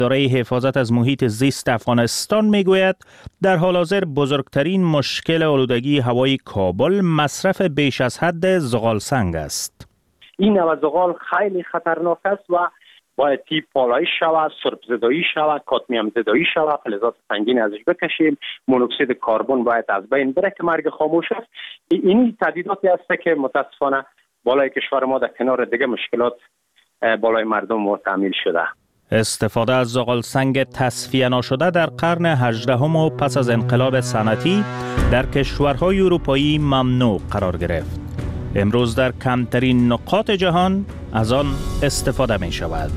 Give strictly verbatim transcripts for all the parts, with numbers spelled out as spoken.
اداره حفاظت از محیط زیست افغانستان میگوید در حال حاضر بزرگترین مشکل آلودگی هوای کابل مصرف بیش از حد زغال سنگ است. این نوع زغال خیلی خطرناک است و باید تیپ پالایش شود، سرب زدایی شود، کادمیم زدایی شود، فلزات سنگین ازش بکشیم، مونوکسید کربن باید از بین بره که مرگ خاموش است. این تهدیداتی است که متاسفانه بالای کشور ما در کنار دیگه مشکلات بالای مردم ما تعمیل شده. استفاده از زغال سنگ تصفیه نشده در قرن هجدهم و پس از انقلاب صنعتی در کشورهای اروپایی ممنوع قرار گرفت. امروز در کمترین نقاط جهان از آن استفاده می شود.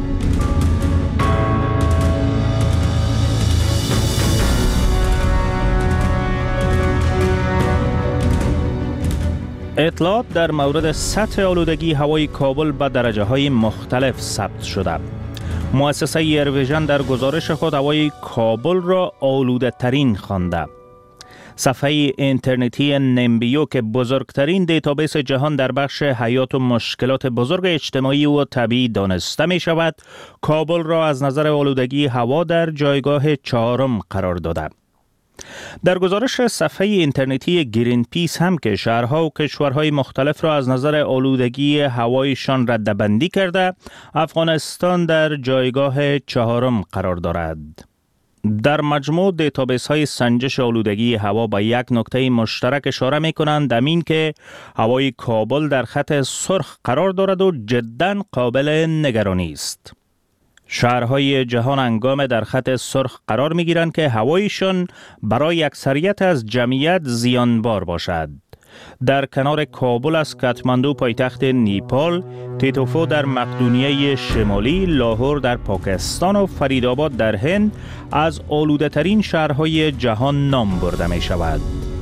اطلاعات در مورد سطح آلودگی هوای کابل به درجه های مختلف ثبت شده. مؤسسه ایرویژن در گزارش خود هوای کابل را آلوده ترین خوانده. صفحه اینترنتی نمبیو که بزرگترین دیتابیس جهان در بخش حیات و مشکلات بزرگ اجتماعی و طبیعی دانسته می شود، کابل را از نظر آلودگی هوا در جایگاه چهارم قرار داده. در گزارش صفحه اینترنتی گرین پیس هم که شهرها و کشورهای مختلف را از نظر آلودگی هوایشان رده‌بندی کرده، افغانستان در جایگاه چهارم قرار دارد. در مجموع دیتابیس های سنجش آلودگی هوا با یک نکته مشترک اشاره می کنند، امین که هوای کابل در خط سرخ قرار دارد و جداً قابل نگرانی است. شهرهای جهان هنگام در خط سرخ قرار می گیرند که هوایشان برای اکثریت از جمعیت زیانبار باشد. در کنار کابل از کاتماندو پایتخت نیپال، تیتوفو در مقدونیه شمالی، لاهور در پاکستان و فریدآباد در هند از آلوده ترین شهرهای جهان نام برده می شود.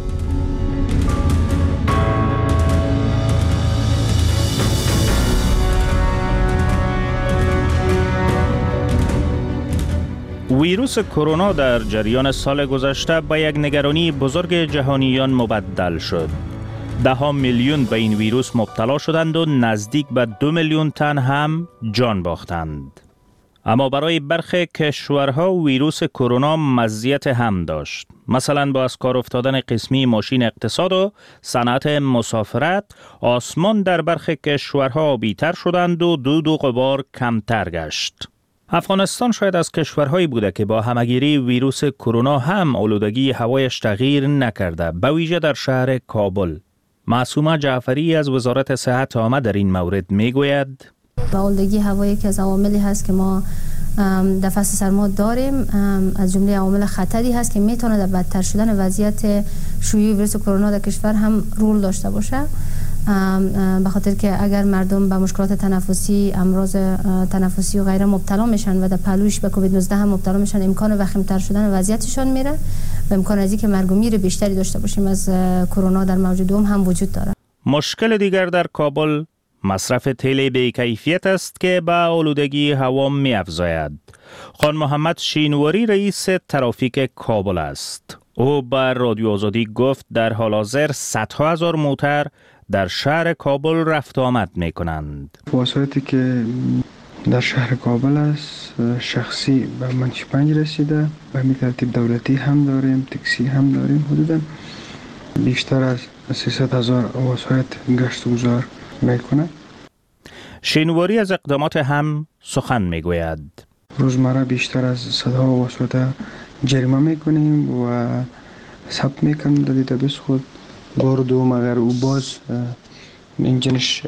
ویروس کرونا در جریان سال گذشته به یک نگرانی بزرگ جهانیان مبدل شد. ده ها میلیون به این ویروس مبتلا شدند و نزدیک به دو میلیون تن هم جان باختند. اما برای برخی کشورها ویروس کرونا مزیت هم داشت. مثلا با از کار افتادن قسمی ماشین اقتصاد و صنعت مسافرت، آسمان در برخی کشورها آبی‌تر شدند و دود و غبار کمتر گشت. افغانستان شاید از کشورهایی بوده که با همگیری ویروس کرونا هم آلودگی هوایش تغییر نکرده، به ویژه در شهر کابل. معصومه جعفری از وزارت صحت عامه در این مورد میگوید: آلودگی هوایی که از عواملی هست که ما در فصل سرما داریم، از جمله عوامل خطری هست که میتونه در بدتر شدن وضعیت شیوع ویروس کرونا در کشور هم رول داشته باشه، به خاطر که اگر مردم به مشکلات تنفسی، امراض تنفسی و غیره مبتلا میشن و در پهلوش به کووید نوزده هم مبتلا میشن، امکان وخیم‌تر شدن وضعیتشان میره و امکان از اینکه مرگ و میر بیشتری داشته باشیم از کرونا در موج دوم هم وجود داره. مشکل دیگر در کابل مصرف تیل بی‌کیفیت است که به آلودگی هوا می‌افزاید. خان محمد شینواری رئیس ترافیک کابل است. او به رادیو آزادی گفت در حال حاضر صدها هزار موتر در شهر کابل رفت و آمد می کنند. وسایطی که در شهر کابل است شخصی به منشی پنج رسیده، به همین ترتیب دولتی هم داریم، تاکسی هم داریم. حدودا بیشتر از سیصد هزار وسایط گشت و گذار می کنند. شینواری از اقدامات هم سخن می گوید. روزمره بیشتر از صدها وسایط جریمه می کنیم و ثبت می کنیم در دیتابیس خود. بار دوم اگر او باز انجینش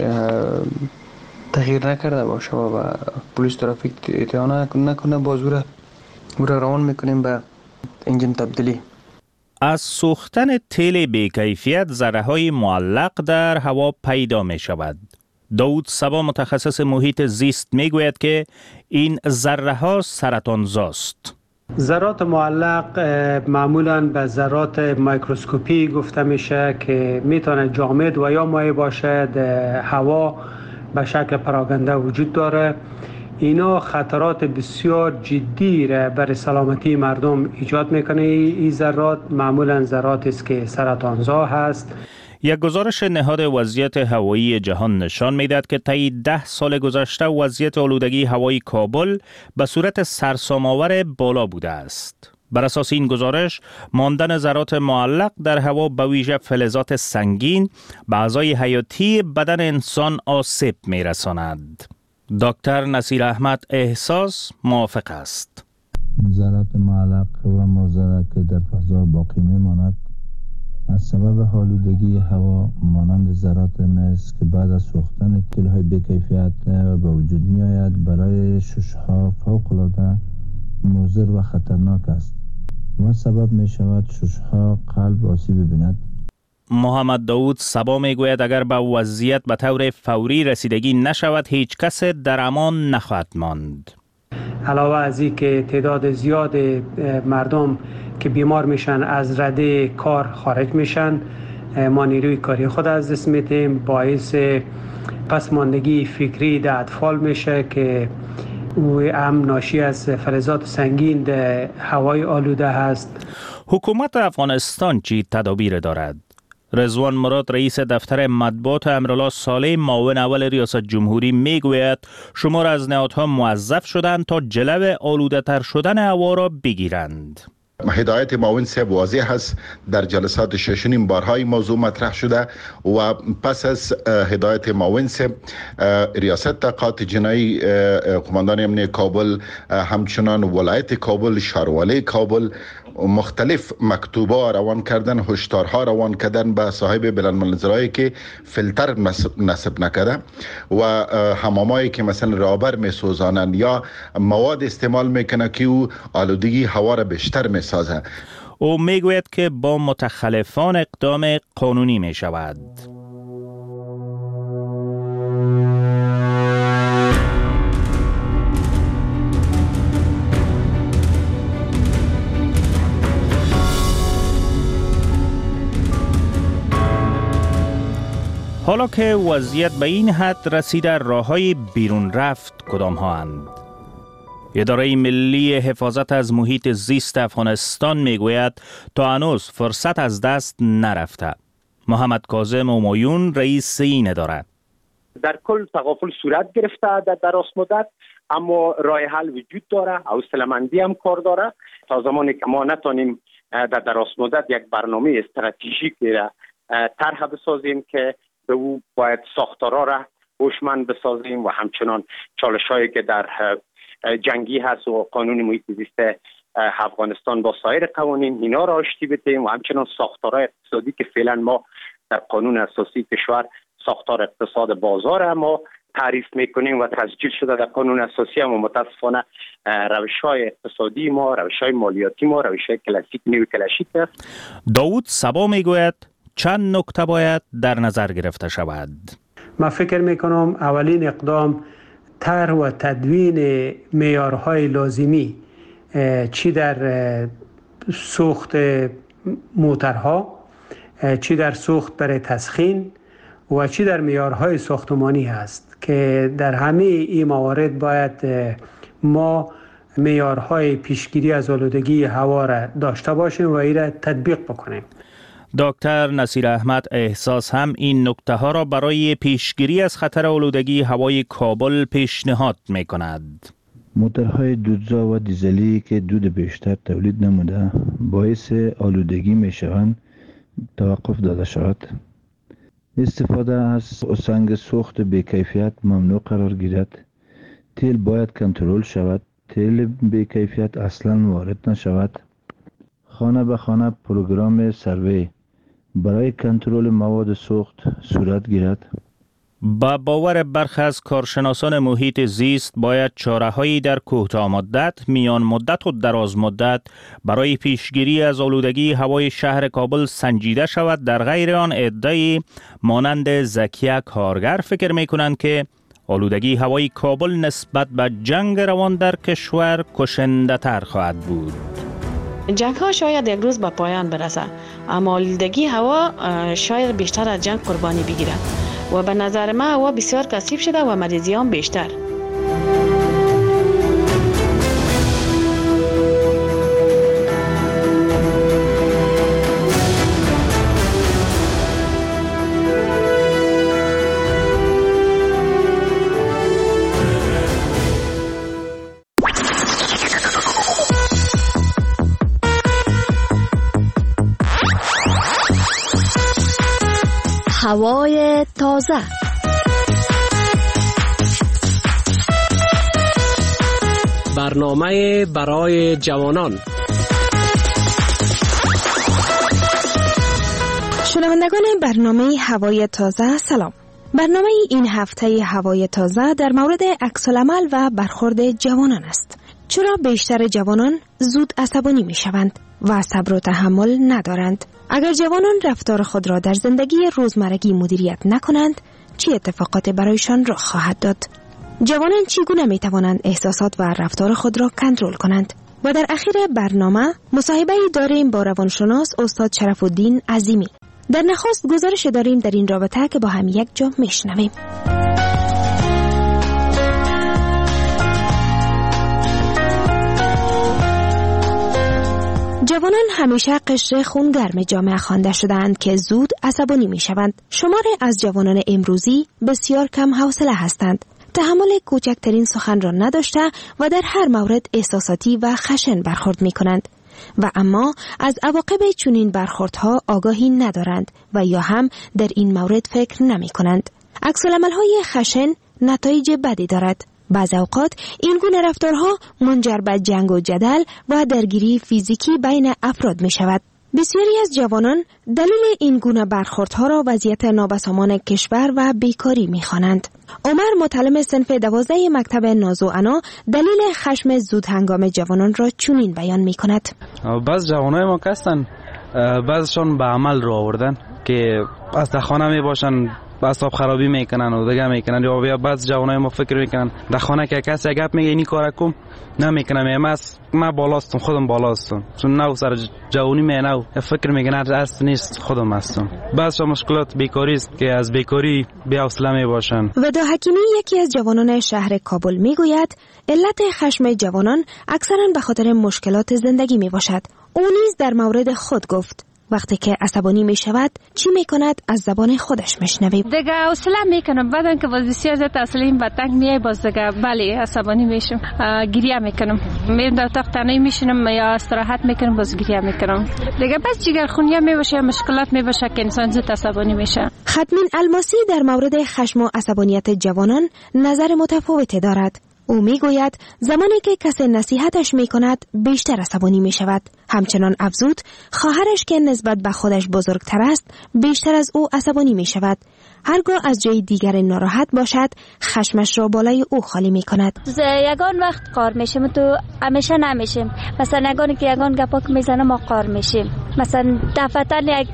تغییر نکرده باشه و پلیس ترافیک اطاعت نکنه، باز او را او را روان میکنیم به انجین تبدیلی. از سوختن تیل بی‌کیفیت ذره‌های معلق در هوا پیدا می شود. داود صبا متخصص محیط زیست می گوید که این ذره‌ها سرطانزاست. ذرات معلق معمولاً به ذرات میکروسکوپی گفته میشه که میتونه جامد و یا مایع باشه، در هوا به شکل پراکنده وجود داره. اینا خطرات بسیار جدی را برای سلامتی مردم ایجاد میکنه. این ذرات معمولاً ذراتی است که سرطانزا هست. یک گزارش نهاد وضعیت هوایی جهان نشان می‌دهد که طی ده سال گذشته وضعیت آلودگی هوای کابل به صورت سرسام‌آور بالا بوده است. بر اساس این گزارش، ماندن ذرات معلق در هوا به ویژه فلزات سنگین به اعضای حیاتی بدن انسان آسیب می‌رساند. دکتر نصیر احمد احساس موافق است. ذرات معلق و مضر که در فضا باقی می‌ماند از سبب آلودگی هوا مانند ذرات مس که بعد از سوختن تیل‌های بی‌کیفیت به وجود می‌آید برای شش‌ها فوق‌العاده مضر و خطرناک است و سبب می‌شود شش‌ها قلب آسیب ببیند. محمد داود صبا میگوید اگر به وضعیت به طور فوری رسیدگی نشود هیچ کس در امان نخواهد ماند. علاوه از این که تعداد زیاد مردم که بیمار میشن از رده کار خارج میشن، ما نیروی کاری خود از دست میدیم، باعث پسماندگی فکری در اطفال میشه که او هم ناشی از فلزات سنگین در هوای آلوده هست. حکومت افغانستان چی تدابیر دارد؟ رضوان مراد رئیس دفتر مطبوعات امرالله صالح معاون اول ریاست جمهوری میگوید شمار از نهادها موظف شدند تا جلو آلوده تر شدن هوا را بگیرند. هدایت معاون صاحب واضح است، در جلسات ششنیم بارهای موضوع مطرح شده و پس از هدایت معاون صاحب ریاست تحقیقات جنایی قماندان امنیت کابل همچنان ولایت کابل شاروالی کابل مختلف مکتوبا روان کردن، هشدارها روان کردن به صاحب بلندمنظرهایی که فیلتر نصب نکرده و حمامایی که مثلا رابر میسوزانند یا مواد استعمال میکنه که او آلودگی هوا را بیشتر میسازه. او میگوید که با متخلفان اقدام قانونی میشود. حالا که وضعیت به این حد رسیده راه‌های بیرون رفت کدام ها اند؟ اداره ملی حفاظت از محیط زیست افغانستان میگوید تا هنوز فرصت از دست نرفته. محمد کاظم همایون رئیس این اداره: در کل تغافل صورت گرفته در دراز مدت، اما راه حل وجود داره، حوصله‌مندی هم کار داره. تا زمانی که ما نتونیم در دراز مدت یک برنامه استراتژیک را طرح بسازیم که به او باید ساختارها را هوشمند بسازیم و همچنان چالش‌هایی که در جنگی هست و قانون محیط زیست افغانستان با سایر قوانین اینا را آشتی بدیم و همچنان ساختارهای اقتصادی که فعلا ما در قانون اساسی کشور ساختار اقتصاد بازار ما تعریف میکنیم و تسجیل شده در قانون اساسی، اما متاسفانه روش‌های اقتصادی ما، روش‌های مالیاتی ما، روش‌های کلاسیک نیو کلاسیک است. داود صبا میگوید چند نکته باید در نظر گرفته شود. من فکر میکنم اولین اقدام طرح و تدوین معیارهای لازمی چی در سوخت موترها، چی در سوخت برای تسخین و چی در معیارهای ساختمانی هست که در همه این موارد باید ما معیارهای پیشگیری از آلودگی هوا را داشته باشیم و این را تطبیق بکنیم. دکتر نصیر احمد احساس هم این نکته ها را برای پیشگیری از خطر آلودگی هوای کابل پیشنهاد می کند. موتورهای دودزا و دیزلی که دود بیشتر تولید نموده باعث آلودگی می شوند توقف داده شود. استفاده از سنگ سوخت بی‌کیفیت ممنوع قرار گیرد. تیل باید کنترل شود. تیل بی‌کیفیت اصلا وارد نشود. خانه به خانه پروگرام سروی برای کنترل مواد سوخت صورت گیرد. با باور برخی از کارشناسان محیط زیست باید چاره‌هایی در کوتاه مدت، میان مدت و دراز مدت برای پیشگیری از آلودگی هوای شهر کابل سنجیده شود. در غیر آن عده‌ای مانند زکیه کارگر فکر می‌کنند که آلودگی هوای کابل نسبت به جنگ روان در کشور کشنده تر خواهد بود. جنگ ها شاید یک روز به پایان برسه، اما آلودگی هوا شاید بیشتر از جنگ قربانی بگیرد و به نظر من هوا بسیار کثیف شده و مریضیان بیشتر. هوای تازه. برنامه برای جوانان. شنوندگان برنامه هوای تازه سلام. برنامه این هفته هوای تازه در مورد عکس‌العمل و برخورد جوانان است. چرا بیشتر جوانان زود عصبانی می شوند و صبر و تحمل ندارند؟ اگر جوانان رفتار خود را در زندگی روزمرگی مدیریت نکنند، چه اتفاقات برایشان رخ خواهد داد؟ جوانان چگونه می توانند احساسات و رفتار خود را کنترل کنند؟ و در اخیر برنامه مصاحبه داریم با روانشناس استاد شرف الدین عظیمی. در نخست گزارش داریم در این رابطه که با هم یک جا میشنویم. جوانان همیشه قشر خونگرم جامعه خوانده شده‌اند که زود عصبانی میشوند. شمار از جوانان امروزی بسیار کم حوصله هستند. تحمل کوچکترین سخن را نداشته و در هر مورد احساساتی و خشن برخورد می کنند و اما از عواقب چنین برخوردها آگاهی ندارند و یا هم در این مورد فکر نمی کنند. عکس‌العمل‌های خشن نتایج بدی دارد. بعض اوقات این گونه رفتارها منجر به جنگ و جدل و درگیری فیزیکی بین افراد می شود. بسیاری از جوانان دلیل این گونه برخوردها را وضعیت نابسامان کشور و بیکاری می‌خوانند. عمر متعلم صنف دوازده مکتب ناز و عنا دلیل خشم زود هنگام جوانان را چنین بیان می‌کند. بعض جوانای ما هستن، بعضشون به عمل رو آوردن که از در خانه میباشن اعصاب خرابی میکنن و دیگه میکنن، یا بیا بعض جوانای ما فکر میکنن در خانه که کسی گپ میگه اینی کارا کن نمیکنم، من من بالاستم خودم بالاستم چون نو سر جوانی می نو فکر میکنن اصل نیست خودم هستم. بعض مشکلات بیکاری است که از بیکاری بی حوصله میباشن. ودا حکیمی یکی از جوانان شهر کابل میگوید علت خشم جوانان اکثرا به خاطر مشکلات زندگی میباشد. او نیز در مورد خود گفت وقتی که عصبانی می شود چی می کند از زبان خودش میشنویم. دیگه حوصله میکنم، بعدن که باز بسیار زیاد اصلیم و تنگ میای باز دیگه بله عصبانی میشم، گریه میکنم، میرم در اتاق تنهایی میشینم یا استراحت میکنم باز گریه میکنم. دیگه بس جگر خونی میباشه، مشکلات میباشه که انسان زود عصبانی میشه. ختمین الماسی در مورد خشم و عصبانیت جوانان نظر متفاوتی دارد. او میگوید زمانی که کسی نصیحتش میکند بیشتر عصبانی میشود. همچنان افزود خواهرش که نسبت به خودش بزرگتر است بیشتر از او عصبانی میشود. هرگاه از جای دیگر ناراحت باشد خشمش را بالای او خالی میکند. یگان وقت قار میشیم تو همیشه نمیشیم، مثلا یگانی که یگان گپاک میزنه ما قار میشیم، مثلا دفعتن یک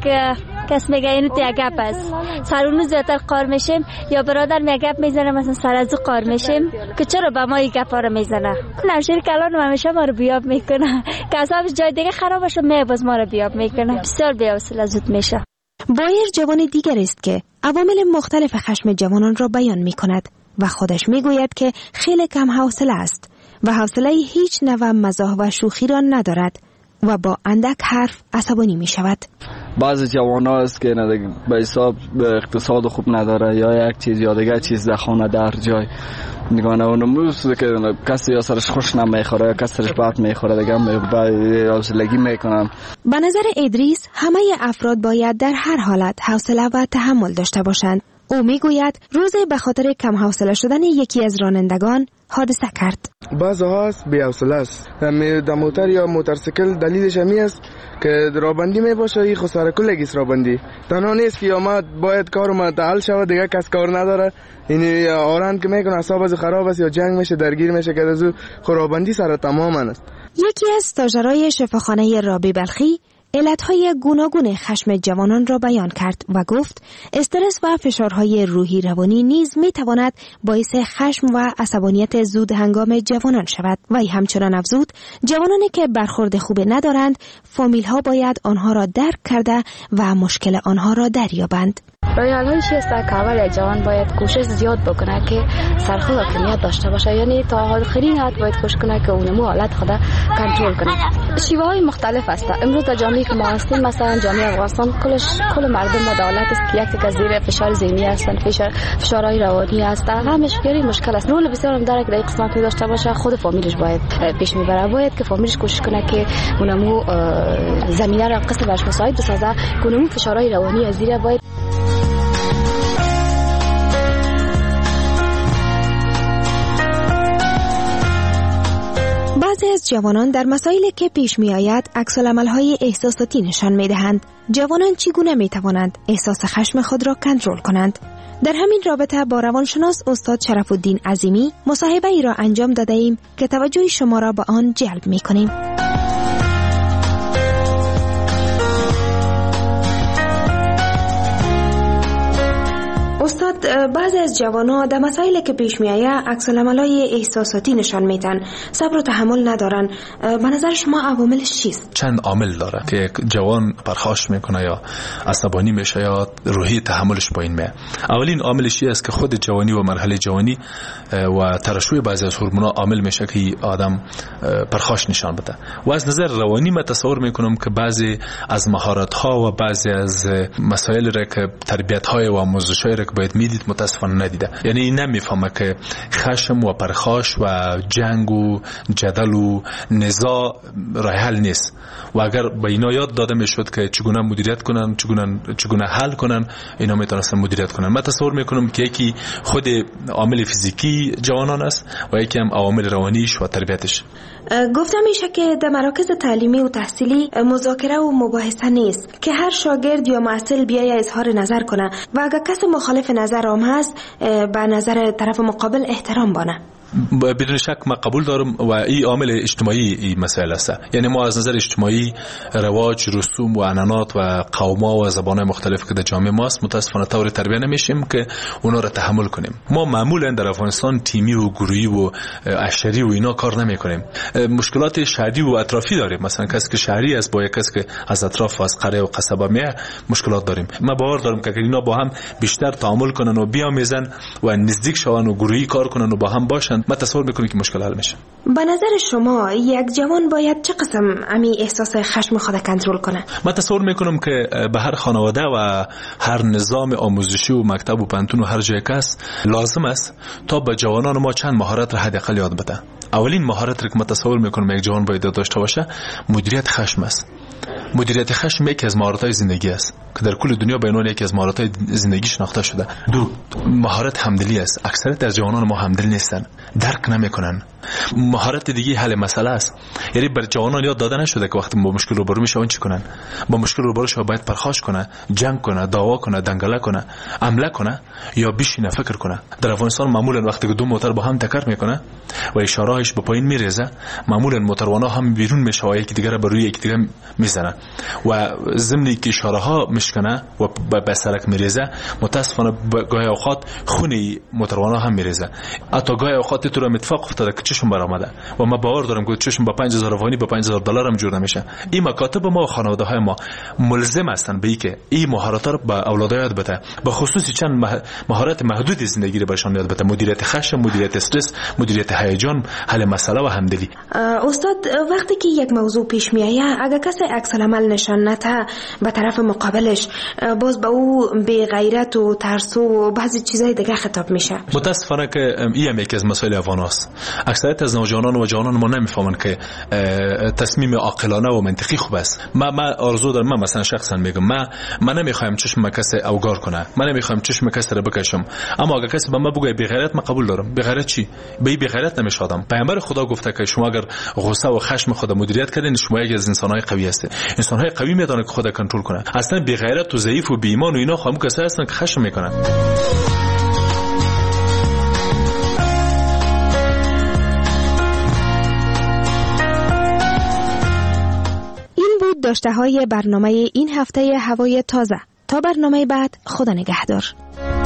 کس میگه اینو تو یک گپ است سر اونو زیادتر قار میشیم، یا برادر میگه گپ میزنه مثلا سر از او قار میشیم که چرا به ما این گپا رو میزنه. نمشیر کلان همیشه ما رو بیاب میکنه که اصابش جای دیگه خراب بشه میباز ما رو بیاب میکنه، بسیار بی‌حوصله زود میشه. بایر جوان دیگر است که عوامل مختلف خشم جوانان را بیان میکند و خودش میگوید که خیلی کم حوصله است و حوصله هیچ نوع مزاح و شوخی را ندارد و با اندک حرف عصبانی می شود. بعضی جوانا است که به حساب اقتصاد خوب نداره یا یک چیز یا دیگه چیز در خانه در جای نگانه اونموز که کسی یا سرش خوش نمیخوره یا کسی سرش بد میخوره دیگه حوصلگی میکنن. به نظر ادریس همه افراد باید در هر حالت حوصله و تحمل داشته باشند. او میگوید روزی به خاطر کم حوصله شدن یکی از رانندگان حادثه کرد. بعضی هاست بی حوصله است، در موتر یا موتورسیکل دلیلش همی است که رابندی می باشه، این خساره کلگیست رابندی تنها نیست که یا ما باید کار ما تعال شود دیگه کس کار نداره، این آرند که میکنه اصاب از خراب است یا جنگ میشه درگیر میشه که از خرابندی سر تماما است. یکی از استاژرای شفاخانه رابی بلخی علتهای گوناگون خشم جوانان را بیان کرد و گفت استرس و فشارهای روحی روانی نیز می تواند باعث خشم و عصبانیت زود هنگام جوانان شود. و همچنان افزود جوانانی که برخورد خوب ندارند فامیل ها باید آنها را درک کرده و مشکل آنها را دریابند. راه حل چی است که اول یک جوان باید کوشش زیاد بکنه که سرخود حاکمیت داشته باشه، یعنی تا آخرین حد باید کوشش کنه که اونمو حالت خود کنترل کنه. شیوه های مختلف است. امروز در جامعه که ما هستیم مثلا جامعه افغانستان کلش کل مردم با دولت است که یک از زیر فشار ذهنی هستن، فشار فشارهای روانی هست، همش گیری مشکل است. رول بسیار هم داره که در قسمت داشته باشه خود فامیلش باید پیش میبره، باید که فامیلش کوشش کنه که اونمو زمینه را قسم برش مساعد بسازه، اونمو فشارهای روانی از زیر باید. بعضی از جوانان در مسائلی که پیش می آید عکس‌العمل‌های احساساتی نشان می دهند. جوانان چگونه می توانند احساس خشم خود را کنترل کنند؟ در همین رابطه با روانشناس استاد شرف الدین عظیمی مصاحبه ای را انجام داده ایم که توجه شما را به آن جلب می کنیم. استاد، بعضی از جوان‌ها در مسائلی که پیش می‌آید عکس‌العمل‌های احساساتی نشان میدن، صبر و تحمل ندارن. به نظر شما عواملش چیست؟ چند عامل داره که یک جوان پرخاش میکنه یا عصبانی میشه یا روحی تحملش پایین میاد. اولین عاملش این است که خود جوانی و مرحله جوانی و ترشح بعضی از هورمون‌ها عامل میشه که آدم پرخاش نشان بده. و از نظر روانی من تصور میکنم که بعضی از مهارت‌ها و بعضی از مسائل را که تربیت‌های و آموزش‌های را که باید میدید متاسفانه ندیده. یعنی نمیفهمه که خشم و پرخاش و جنگ و جدل و نزاع راه حل نیست و اگر به اینا یاد داده میشد که چگونه مدیریت کنن، چگونه چگونه حل کنن، اینا میتونستن مدیریت کنن. من تصور میکنم که یکی خود عامل فیزیکی جوانان است و یکی هم عوامل روانیش و تربیتش. گفتم میشه که در مراکز تعلیمی و تحصیلی مذاکره و مباحثه نیست که هر شاگرد یا محصل بیای اظهار نظر کنه و اگر کسی مخالف نظر هم هست به نظر طرف مقابل احترام بانه. بدون شک ما قبول دارم و این عامل اجتماعی این مسئله است. یعنی ما از نظر اجتماعی رواج، رسوم و عنعنات و قوم‌ها و زبان‌های مختلف که در جامعه ماست متاسفانه طور تربیت نمیشیم که اونا را تحمل کنیم. ما معمولا در افغانستان تیمی و گروهی و عشری و اینا کار نمی‌کنیم. مشکلات شهری و اطرافی داریم. مثلا کسی که شهری است با یک کسی که از اطراف از قریه و قصبه میه مشکلات داریم. ما باور دارم که اینا با هم بیشتر تعامل کنن و بیامیزن و نزدیک شون و گروهی کار کنن و با هم باشن، ما تصور میکنیم که مشکل حل میشه. به نظر شما یک جوان باید چه قسم امی احساس خشم خود کنترل کنه؟ من تصور میکنم که به هر خانواده و هر نظام آموزشی و مکتب و پانتون و هر جای کس لازم است تا به جوانان ما چند مهارت را حداقل یاد بده. اولین مهارت را که من تصور میکنم یک جوان باید داشته باشه مدیریت خشم است. مدیریت خشم یکی از مهارت‌های زندگی است که در کل دنیا به عنوان یکی از مهارت‌های زندگی شناخته شده. دو، مهارت همدلی است. اکثریت از جوانان ما همدل نیستن، درک نمی‌کنن. مهارت دیگه حل مسئله است. یعنی بر جوانان یاد داده نشده که وقتی با مشکل روبرو میشن چی کنن. با مشکل روبرو شو باید پرخاش کنه، جنگ کنه، دعوا کنه، دنگله کنه، حمله کنه یا بشینه فکر کنه. در افغانستان معمولا وقتی که دو موتور با هم تکر میکنه و اشاره‌اش به پایین میریزه، معمولا موتوروانا هم بیرون میشه و یکی دیگه را بر روی یکی دیگه میزنه و ضمنی که اشاره ها میشکنه و به سرک میریزه، متاسفانه گاهی اوقات خونی موتوروانا هم میریزه. حتی گاهی اوقات تو رو اتفاق افتاده که چشم برآمده و ما باور دارم که چشم با پنج هزار افغانی با پنج هزار دلار هم جور نمیشه. این مکاتب ما و خانواده های ما ملزم هستن به اینکه این مهارت رو به اولاد یاد بده، به خصوص چند مهارت محدود زندگی رو برشان یاد بده: مدیریت خشم، مدیریت استرس، مدیریت هیجان، حل مسئله و همدلی. استاد، وقتی که یک موضوع پیش میاد اگر کسی عکس العمل نشان نده به طرف مقابلش، باز به او بی غیرت و ترسو و بعضی چیزای دیگه خطاب میشه. متاسفانه که این یکی از مسائل افغان است. اکثریت از نوجوانان و جوانان ما نمیفهمن که تصمیم عاقلانه و منطقی خوب است. ما ما آرزو دارم، من مثلا شخصا میگم ما من نمیخوایم چشم کسی اوگار کنه، من نمیخوایم چشم کسی رو بکشم، اما اگر کسی به من بگه بی غیرت، من قبول دارم. بی غیرت چی؟ به بی غیرت نمیشادم. پیامبر خدا گفته که شما اگر غصه و خشم خود مدیریت کردین، شما یک از انسان‌های قوی هستید. انسان‌های قوی میدونن که خود کنترل کنه. اصلا بی غیرت و ضعیف و بی ایمان و اینا خام کسایی هستن که خشم میکنن. این بود داشته های برنامه این هفته هوای تازه. تا برنامه بعد، خدا نگهدار.